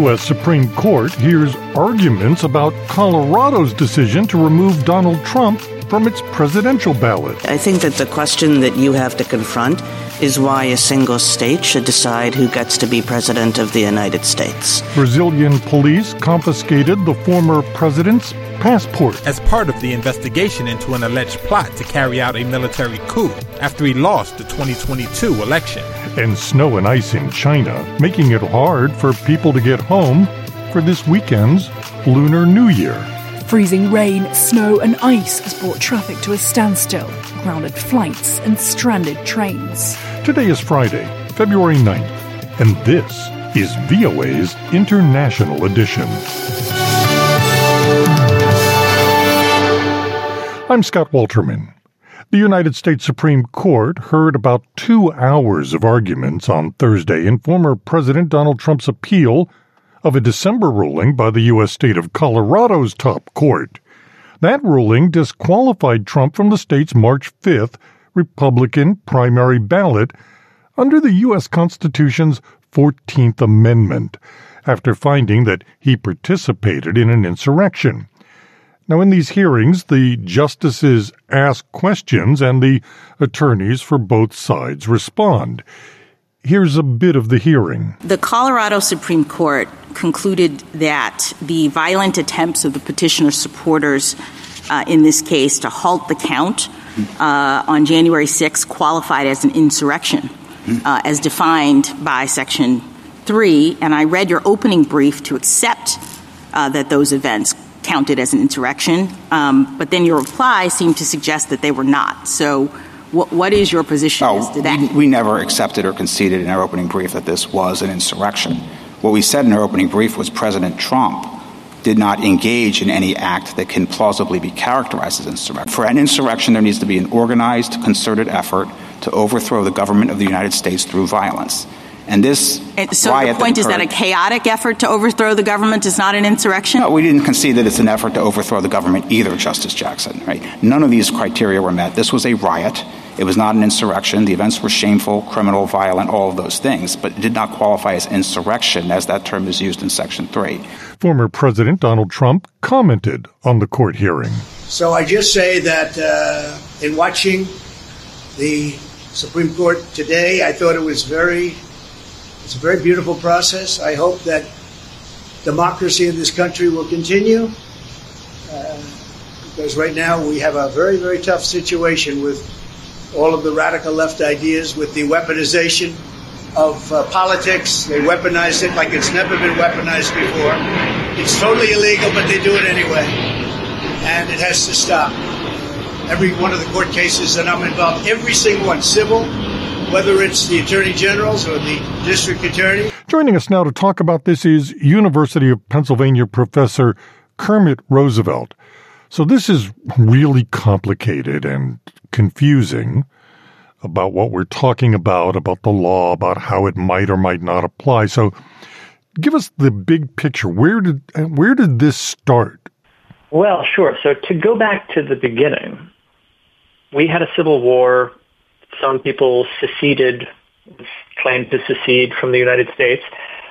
U.S. Supreme Court hears arguments about Colorado's decision to remove Donald Trump from its presidential ballot. I think that the question that you have to confront is why a single state should decide who gets to be president of the United States. Brazilian police confiscated the former president's passport as part of the investigation into an alleged plot to carry out a military coup after he lost the 2022 election. And snow and ice in China, making it hard for people to get home for this weekend's Lunar New Year. Freezing rain, snow and ice has brought traffic to a standstill, grounded flights and stranded trains. Today is Friday, February 9th, and this is VOA's International Edition. I'm Scott Walterman. The United States Supreme Court heard about 2 hours of arguments on Thursday in former President Donald Trump's appeal of a December ruling by the U.S. state of Colorado's top court. That ruling disqualified Trump from the state's March 5th Republican primary ballot under the U.S. Constitution's 14th Amendment, after finding that he participated in an insurrection. Now, in these hearings, the justices ask questions and the attorneys for both sides respond. Here's a bit of the hearing. The Colorado Supreme Court concluded that the violent attempts of the petitioner's supporters in this case to halt the count on January 6 qualified as an insurrection, as defined by Section 3. And I read your opening brief to accept that those events counted as an insurrection, but then your reply seemed to suggest that they were not. So what is your position as to that? We never accepted or conceded in our opening brief that this was an insurrection. What we said in our opening brief was President Trump did not engage in any act that can plausibly be characterized as insurrection. For an insurrection, there needs to be an organized, concerted effort to overthrow the government of the United States through violence. And so the point is that a chaotic effort to overthrow the government is not an insurrection? No, we didn't concede that it's an effort to overthrow the government either, Justice Jackson. Right? None of these criteria were met. This was a riot. It was not an insurrection. The events were shameful, criminal, violent, all of those things, but it did not qualify as insurrection, as that term is used in Section 3. Former President Donald Trump commented on the court hearing. So I just say that in watching the Supreme Court today, I thought it's a very beautiful process. I hope that democracy in this country will continue, because right now we have a very, very tough situation with all of the radical left ideas, with the weaponization of politics. They weaponize it like it's never been weaponized before. It's totally illegal, but they do it anyway. And it has to stop. Every one of the court cases that I'm involved, every single one, civil, whether it's the attorney generals or the district attorney. Joining us now to talk about this is University of Pennsylvania professor Kermit Roosevelt. So this is really complicated and confusing about what we're talking about the law, about how it might or might not apply. So give us the big picture. Where did this start? Well, sure. So to go back to the beginning, we had a civil war. Some people claimed to secede from the United States.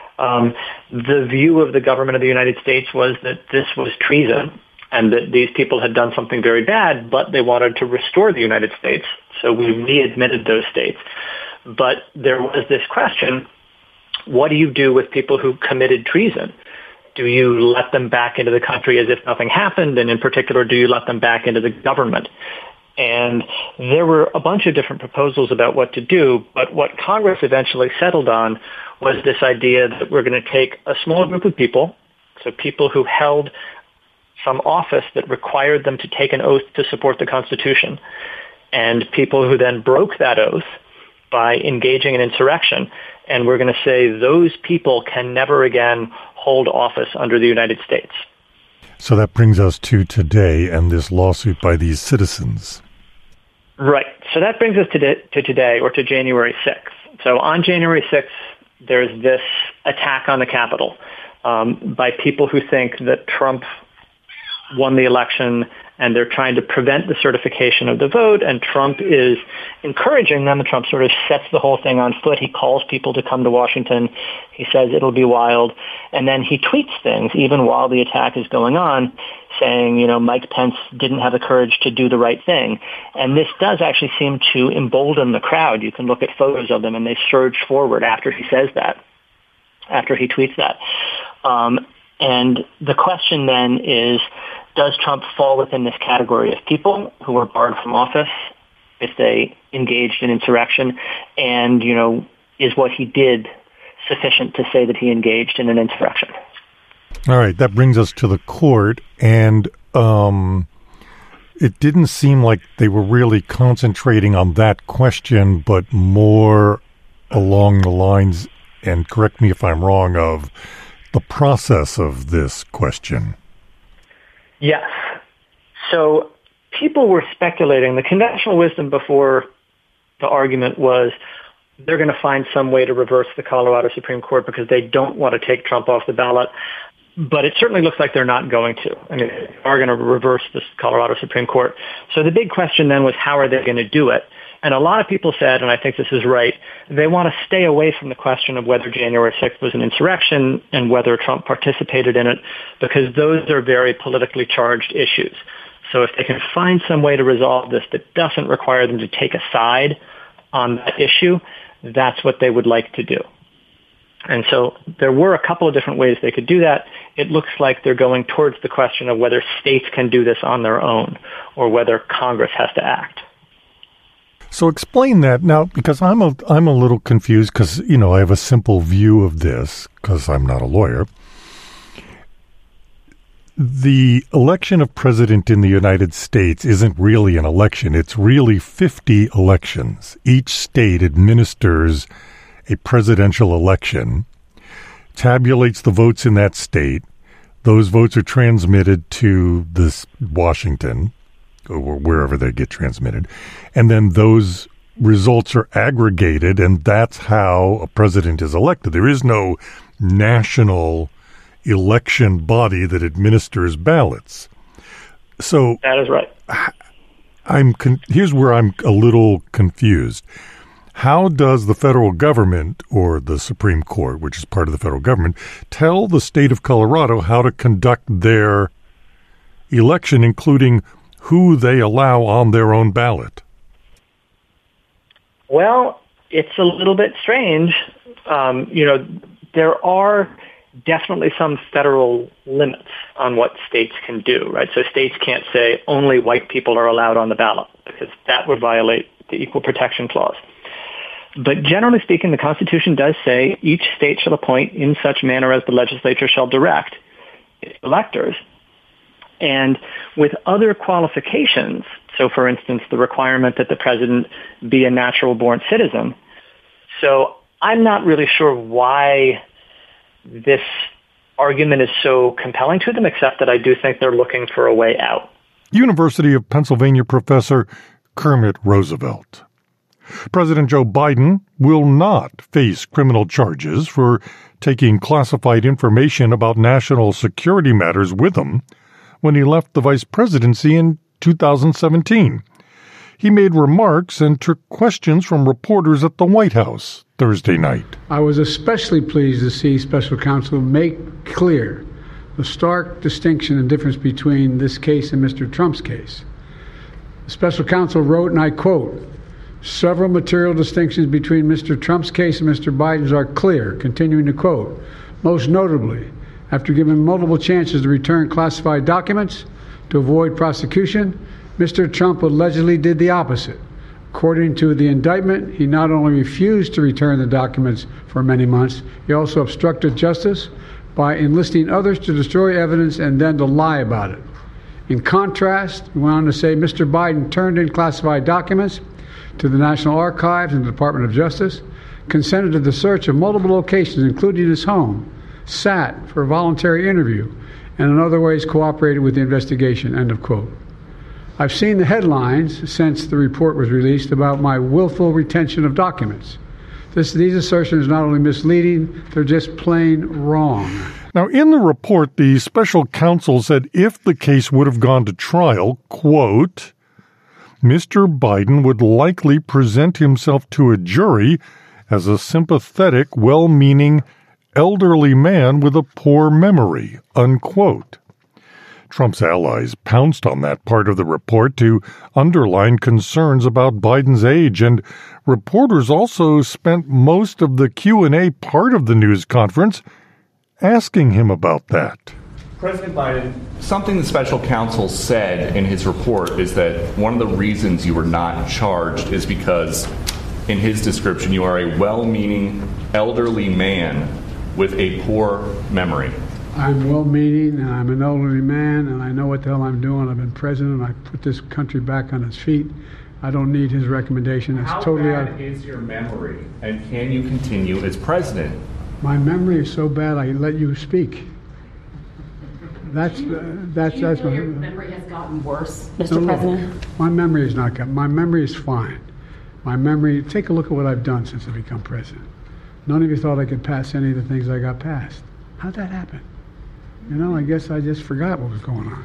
The view of the government of the United States was that this was treason and that these people had done something very bad, but they wanted to restore the United States. So we readmitted those states. But there was this question, what do you do with people who committed treason? Do you let them back into the country as if nothing happened? And in particular, do you let them back into the government? And there were a bunch of different proposals about what to do, but what Congress eventually settled on was this idea that we're going to take a small group of people, so people who held some office that required them to take an oath to support the Constitution, and people who then broke that oath by engaging in insurrection, and we're going to say those people can never again hold office under the United States. So that brings us to today and this lawsuit by these citizens. Right. So that brings us to today, or to January 6th. So on January 6th, there's this attack on the Capitol by people who think that Trump won the election and they're trying to prevent the certification of the vote, and Trump is encouraging them, and Trump sort of sets the whole thing on foot. He calls people to come to Washington. He says it'll be wild, and then he tweets things even while the attack is going on, saying, you know, Mike Pence didn't have the courage to do the right thing. And this does actually seem to embolden the crowd. You can look at photos of them, and they surge forward after he says that, after he tweets that. And the question then is, does Trump fall within this category of people who were barred from office if they engaged in insurrection? And, you know, is what he did sufficient to say that he engaged in an insurrection? All right, that brings us to the court, and it didn't seem like they were really concentrating on that question, but more along the lines, and correct me if I'm wrong, of the process of this question. Yes. So people were speculating. The conventional wisdom before the argument was they're going to find some way to reverse the Colorado Supreme Court because they don't want to take Trump off the ballot. But it certainly looks like they're not going to. I mean, they are going to reverse this Colorado Supreme Court. So the big question then was, how are they going to do it? And a lot of people said, and I think this is right, they want to stay away from the question of whether January 6th was an insurrection and whether Trump participated in it, because those are very politically charged issues. So if they can find some way to resolve this that doesn't require them to take a side on that issue, that's what they would like to do. And so there were a couple of different ways they could do that. It looks like they're going towards the question of whether states can do this on their own or whether Congress has to act. So explain that now, because I'm a little confused because, you know, I have a simple view of this because I'm not a lawyer. The election of president in the United States isn't really an election. It's really 50 elections. Each state administers a presidential election, tabulates the votes in that state. Those votes are transmitted to this Washington, or wherever they get transmitted, and then those results are aggregated, and that's how a president is elected. There is no national election body that administers ballots. So that is right. Here's where I'm a little confused. How does the federal government, or the Supreme Court, which is part of the federal government, tell the state of Colorado how to conduct their election, including who they allow on their own ballot? Well, it's a little bit strange. There are definitely some federal limits on what states can do, right? So states can't say only white people are allowed on the ballot because that would violate the Equal Protection Clause. But generally speaking, the Constitution does say each state shall appoint in such manner as the legislature shall direct its electors. And with other qualifications, so for instance, the requirement that the president be a natural-born citizen. So I'm not really sure why this argument is so compelling to them, except that I do think they're looking for a way out. University of Pennsylvania professor Kermit Roosevelt. President Joe Biden will not face criminal charges for taking classified information about national security matters with him when he left the vice presidency in 2017. He made remarks and took questions from reporters at the White House Thursday night. I was especially pleased to see special counsel make clear the stark distinction and difference between this case and Mr. Trump's case. The special counsel wrote, and I quote, "Several material distinctions between Mr. Trump's case and Mr. Biden's are clear," continuing to quote, "Most notably, after given multiple chances to return classified documents to avoid prosecution, Mr. Trump allegedly did the opposite. According to the indictment, he not only refused to return the documents for many months, he also obstructed justice by enlisting others to destroy evidence and then to lie about it. In contrast," he went on to say, "Mr. Biden turned in classified documents to the National Archives and the Department of Justice, consented to the search of multiple locations, including his home, sat for a voluntary interview, and in other ways cooperated with the investigation," end of quote. I've seen the headlines since the report was released about my willful retention of documents. These assertions are not only misleading, they're just plain wrong. Now, in the report, the special counsel said if the case would have gone to trial, quote, Mr. Biden would likely present himself to a jury as a sympathetic, well-meaning, elderly man with a poor memory, unquote. Trump's allies pounced on that part of the report to underline concerns about Biden's age, and reporters also spent most of the Q&A part of the news conference asking him about that. President Biden, something the special counsel said in his report is that one of the reasons you were not charged is because, in his description, you are a well-meaning elderly man with a poor memory. I'm well-meaning, and I'm an elderly man, and I know what the hell I'm doing. I've been president. I put this country back on its feet. I don't need his recommendation. It's totally bad is your memory, and can you continue as president? My memory is so bad, I let you speak. That's your memory has gotten worse, Mr. President? My memory has not gotten. My memory is fine. My memory. Take a look at what I've done since I become president. None of you thought I could pass any of the things I got passed. How'd that happen? You know, I guess I just forgot what was going on.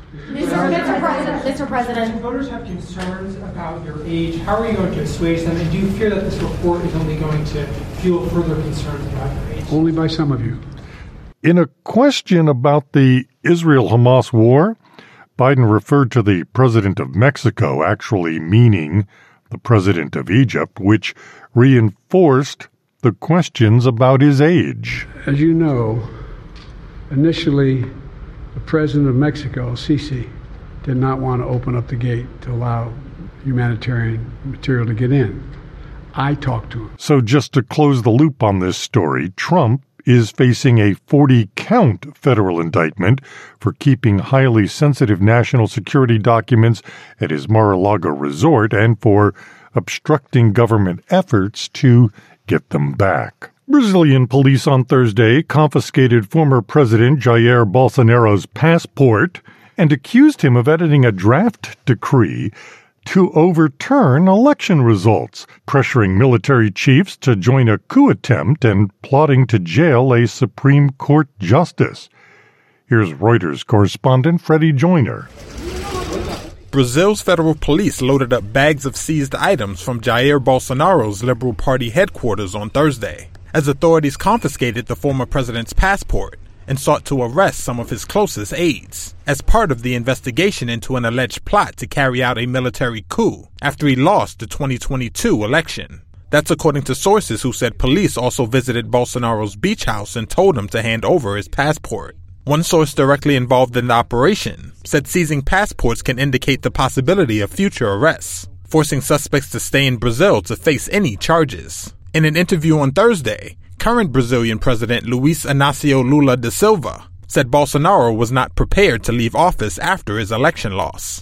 Mr. President. Voters have concerns about your age. How are you going to assuage them? And do you fear that this report is only going to fuel further concerns about your age? Only by some of you. In a question about the Israel-Hamas war, Biden referred to the president of Mexico, actually meaning the president of Egypt, which reinforced the questions about his age. As you know, initially, the president of Mexico, Sisi, did not want to open up the gate to allow humanitarian material to get in. I talked to him. So just to close the loop on this story, Trump is facing a 40-count federal indictment for keeping highly sensitive national security documents at his Mar-a-Lago resort and for obstructing government efforts to get them back. Brazilian police on Thursday confiscated former President Jair Bolsonaro's passport and accused him of editing a draft decree to overturn election results, pressuring military chiefs to join a coup attempt and plotting to jail a Supreme Court justice. Here's Reuters correspondent Freddie Joyner. Brazil's federal police loaded up bags of seized items from Jair Bolsonaro's Liberal Party headquarters on Thursday, as authorities confiscated the former president's passport and sought to arrest some of his closest aides as part of the investigation into an alleged plot to carry out a military coup after he lost the 2022 election. That's according to sources who said police also visited Bolsonaro's beach house and told him to hand over his passport. One source directly involved in the operation said seizing passports can indicate the possibility of future arrests, forcing suspects to stay in Brazil to face any charges. In an interview on Thursday, current Brazilian President Luiz Inácio Lula da Silva said Bolsonaro was not prepared to leave office after his election loss.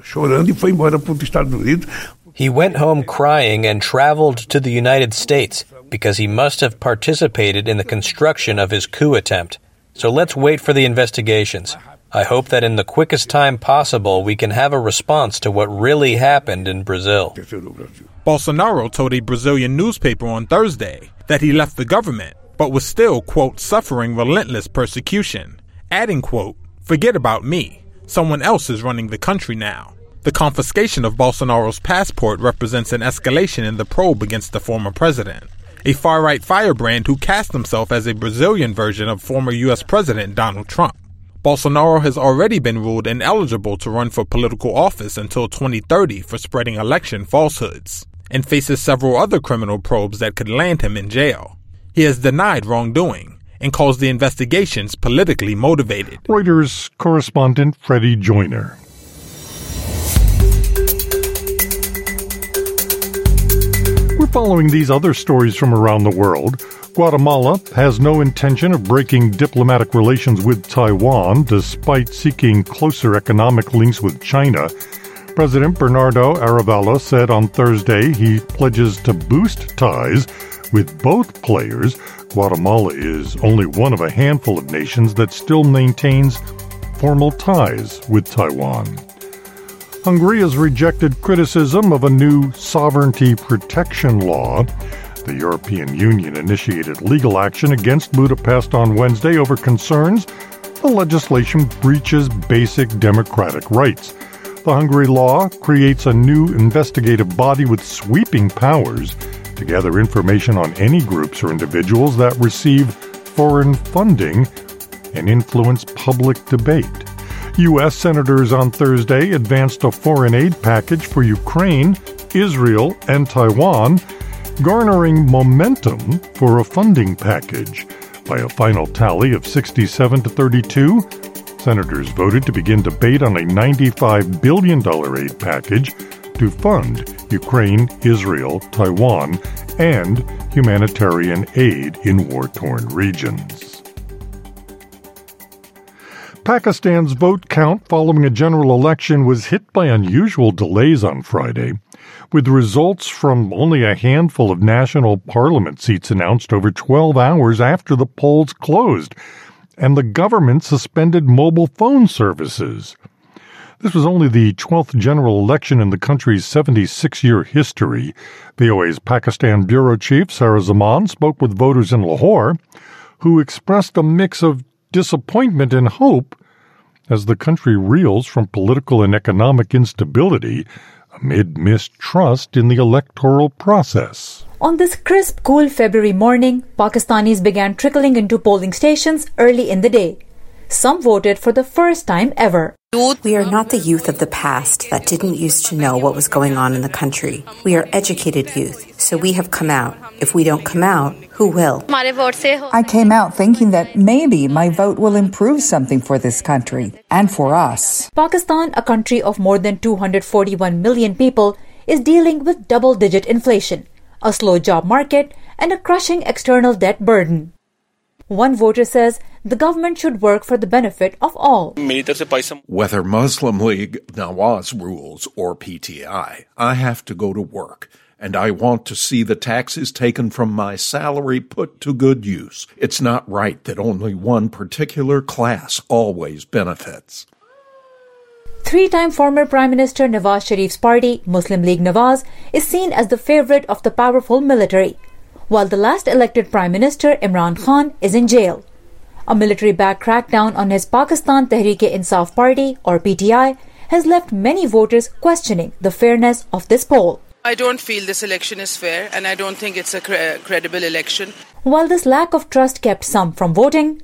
He went home crying and traveled to the United States because he must have participated in the construction of his coup attempt. So let's wait for the investigations. I hope that in the quickest time possible we can have a response to what really happened in Brazil. Bolsonaro told a Brazilian newspaper on Thursday that he left the government, but was still, quote, suffering relentless persecution, adding, quote, forget about me. Someone else is running the country now. The confiscation of Bolsonaro's passport represents an escalation in the probe against the former president, a far-right firebrand who cast himself as a Brazilian version of former U.S. President Donald Trump. Bolsonaro has already been ruled ineligible to run for political office until 2030 for spreading election falsehoods, and faces several other criminal probes that could land him in jail. He has denied wrongdoing and calls the investigations politically motivated. Reuters correspondent Freddie Joyner. We're following these other stories from around the world. Guatemala has no intention of breaking diplomatic relations with Taiwan, despite seeking closer economic links with China. President Bernardo Arevalo said on Thursday he pledges to boost ties with both players. Guatemala is only one of a handful of nations that still maintains formal ties with Taiwan. Hungary has rejected criticism of a new sovereignty protection law. The European Union initiated legal action against Budapest on Wednesday over concerns the legislation breaches basic democratic rights. The Hungary law creates a new investigative body with sweeping powers to gather information on any groups or individuals that receive foreign funding and influence public debate. U.S. senators on Thursday advanced a foreign aid package for Ukraine, Israel, and Taiwan, garnering momentum for a funding package. By a final tally of 67 to 32, senators voted to begin debate on a $95 billion aid package to fund Ukraine, Israel, Taiwan, and humanitarian aid in war-torn regions. Pakistan's vote count following a general election was hit by unusual delays on Friday, with results from only a handful of national parliament seats announced over 12 hours after the polls closed, and the government suspended mobile phone services. This was only the 12th general election in the country's 76-year history. VOA's Pakistan bureau chief, Sarah Zaman, spoke with voters in Lahore, who expressed a mix of disappointment and hope as the country reels from political and economic instability amid mistrust in the electoral process. On this crisp, cool February morning, Pakistanis began trickling into polling stations early in the day. Some voted for the first time ever. We are not the youth of the past that didn't used to know what was going on in the country. We are educated youth, so we have come out. If we don't come out, who will? I came out thinking that maybe my vote will improve something for this country and for us. Pakistan, a country of more than 241 million people, is dealing with double-digit inflation, a slow job market, and a crushing external debt burden. One voter says the government should work for the benefit of all. Whether Muslim League, Nawaz rules, or PTI, I have to go to work, and I want to see the taxes taken from my salary put to good use. It's not right that only one particular class always benefits. Three-time former Prime Minister Nawaz Sharif's party, Muslim League Nawaz, is seen as the favorite of the powerful military, while the last elected Prime Minister, Imran Khan, is in jail. A military-backed crackdown on his Pakistan Tehreek-e-Insaf Party, or PTI, has left many voters questioning the fairness of this poll. I don't feel this election is fair, and I don't think it's a credible election. While this lack of trust kept some from voting,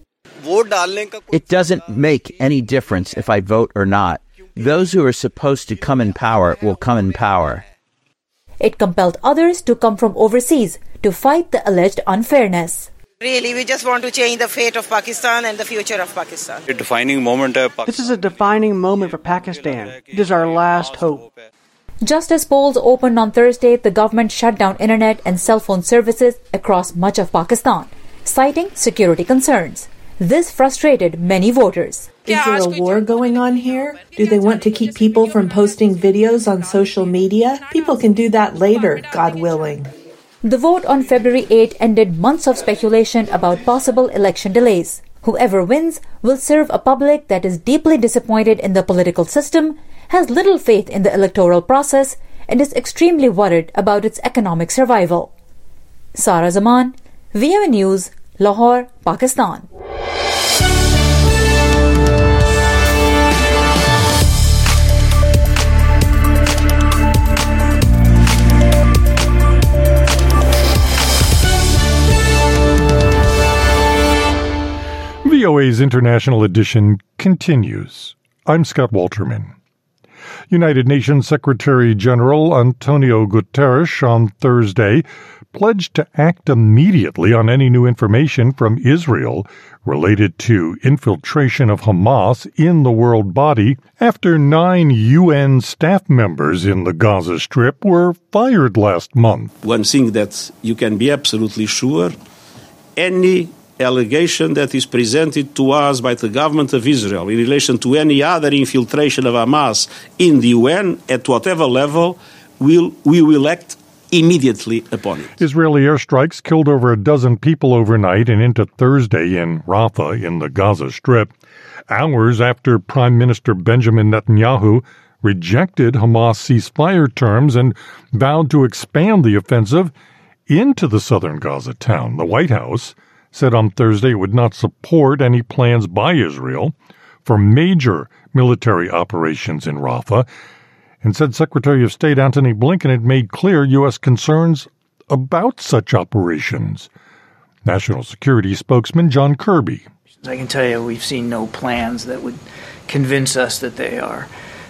it doesn't make any difference if I vote or not. Those who are supposed to come in power will come in power. It compelled others to come from overseas to fight the alleged unfairness. Really, we just want to change the fate of Pakistan and the future of Pakistan. This is a defining moment for Pakistan. It is our last hope. Just as polls opened on Thursday, the government shut down internet and cell phone services across much of Pakistan, citing security concerns. This frustrated many voters. Is there a war going on here? Do they want to keep people from posting videos on social media? People can do that later, God willing. The vote on February 8 ended months of speculation about possible election delays. Whoever wins will serve a public that is deeply disappointed in the political system, has little faith in the electoral process, and is extremely worried about its economic survival. Sarah Zaman, VOA News, Lahore, Pakistan. VOA's International Edition continues. I'm Scott Walterman. United Nations Secretary-General Antonio Guterres on Thursday pledged to act immediately on any new information from Israel related to infiltration of Hamas in the world body after 9 UN staff members in the Gaza Strip were fired last month. One thing that you can be absolutely sure, any allegation that is presented to us by the government of Israel in relation to any other infiltration of Hamas in the UN, at whatever level, we will act immediately upon it. Israeli airstrikes killed over a dozen people overnight and into Thursday in Rafah in the Gaza Strip, hours after Prime Minister Benjamin Netanyahu rejected Hamas ceasefire terms and vowed to expand the offensive into the southern Gaza town. The White House said on Thursday it would not support any plans by Israel for major military operations in Rafah, and said Secretary of State Antony Blinken had made clear U.S. concerns about such operations. National Security spokesman John Kirby. I can tell you we've seen no plans that would convince us that they are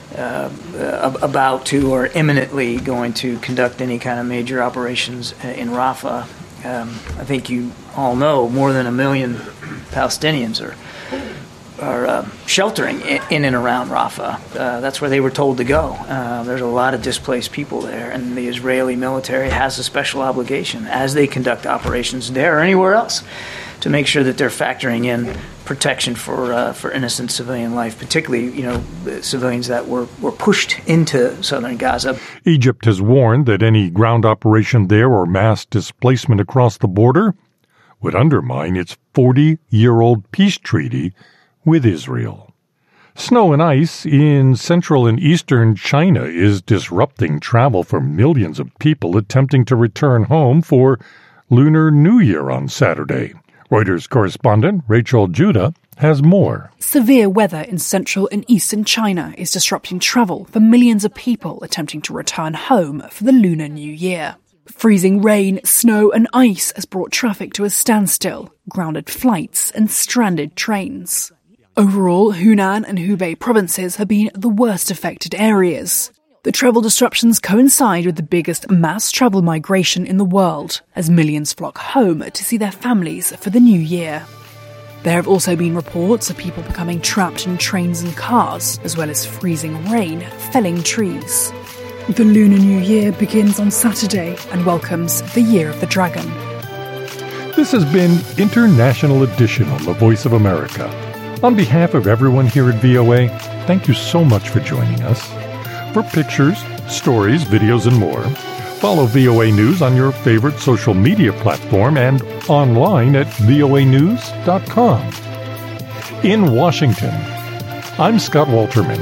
about to or imminently going to conduct any kind of major operations in Rafah. I think you all know more than 1 million Palestinians are sheltering in and around Rafah. That's where they were told to go. There's a lot of displaced people there, and the Israeli military has a special obligation as they conduct operations there or anywhere else to make sure that they're factoring in protection for innocent civilian life, particularly, civilians that were pushed into southern Gaza. Egypt has warned that any ground operation there or mass displacement across the border would undermine its 40-year-old peace treaty with Israel. Snow and ice in central and eastern China is disrupting travel for millions of people attempting to return home for Lunar New Year on Saturday. Reuters correspondent Rachel Judah has more. Severe weather in central and eastern China is disrupting travel for millions of people attempting to return home for the Lunar New Year. Freezing rain, snow and ice has brought traffic to a standstill, grounded flights and stranded trains. Overall, Hunan and Hubei provinces have been the worst affected areas. The travel disruptions coincide with the biggest mass travel migration in the world, as millions flock home to see their families for the new year. There have also been reports of people becoming trapped in trains and cars, as well as freezing rain, felling trees. The Lunar New Year begins on Saturday and welcomes the Year of the Dragon. This has been International Edition on the Voice of America. On behalf of everyone here at VOA, thank you so much for joining us. For pictures, stories, videos, and more, follow VOA News on your favorite social media platform and online at voanews.com. In Washington, I'm Scott Walterman.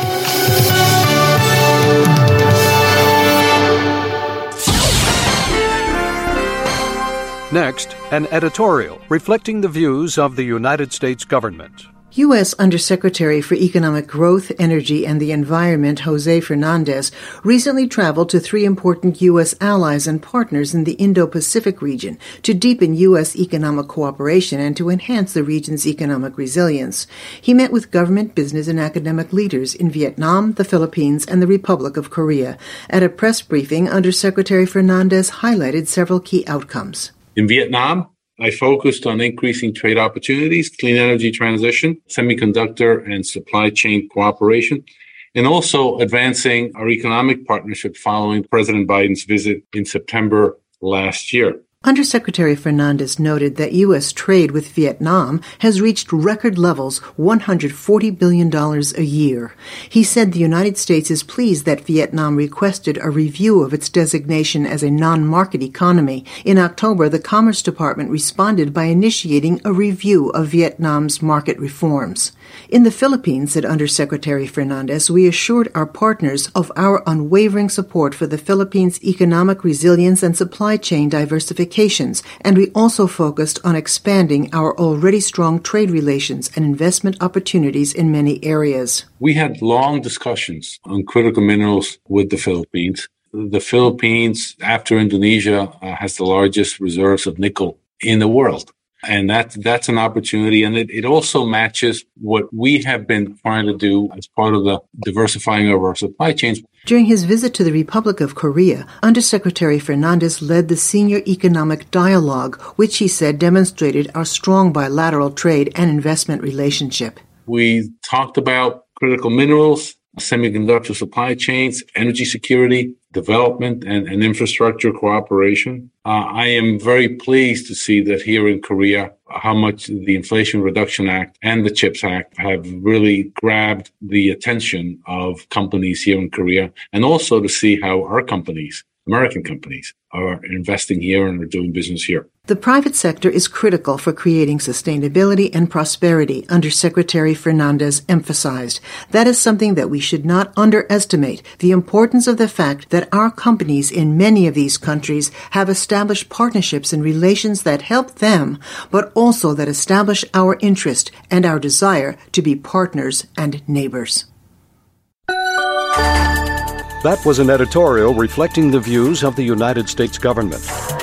Next, an editorial reflecting the views of the United States government. U.S. Undersecretary for Economic Growth, Energy, and the Environment, Jose Fernandez, recently traveled to 3 important U.S. allies and partners in the Indo-Pacific region to deepen U.S. economic cooperation and to enhance the region's economic resilience. He met with government, business, and academic leaders in Vietnam, the Philippines, and the Republic of Korea. At a press briefing, Undersecretary Fernandez highlighted several key outcomes. In Vietnam, I focused on increasing trade opportunities, clean energy transition, semiconductor and supply chain cooperation, and also advancing our economic partnership following President Biden's visit in September last year. Undersecretary Fernandez noted that U.S. trade with Vietnam has reached record levels, $140 billion a year. He said the United States is pleased that Vietnam requested a review of its designation as a non-market economy. In October, the Commerce Department responded by initiating a review of Vietnam's market reforms. In the Philippines, said Undersecretary Fernandez, we assured our partners of our unwavering support for the Philippines' economic resilience and supply chain diversification, and we also focused on expanding our already strong trade relations and investment opportunities in many areas. We had long discussions on critical minerals with the Philippines. The Philippines, after Indonesia, has the largest reserves of nickel in the world. And that's an opportunity. And it also matches what we have been trying to do as part of the diversifying of our supply chains. During his visit to the Republic of Korea, Undersecretary Fernandez led the Senior Economic Dialogue, which he said demonstrated our strong bilateral trade and investment relationship. We talked about critical minerals, semiconductor supply chains, energy security, development, and infrastructure cooperation. I am very pleased to see that here in Korea, how much the Inflation Reduction Act and the CHIPS Act have really grabbed the attention of companies here in Korea, and also to see how our companies, American companies, are investing here and are doing business here. The private sector is critical for creating sustainability and prosperity, Under Secretary Fernandez emphasized. That is something that we should not underestimate, the importance of the fact that our companies in many of these countries have established partnerships and relations that help them, but also that establish our interest and our desire to be partners and neighbors. That was an editorial reflecting the views of the United States government.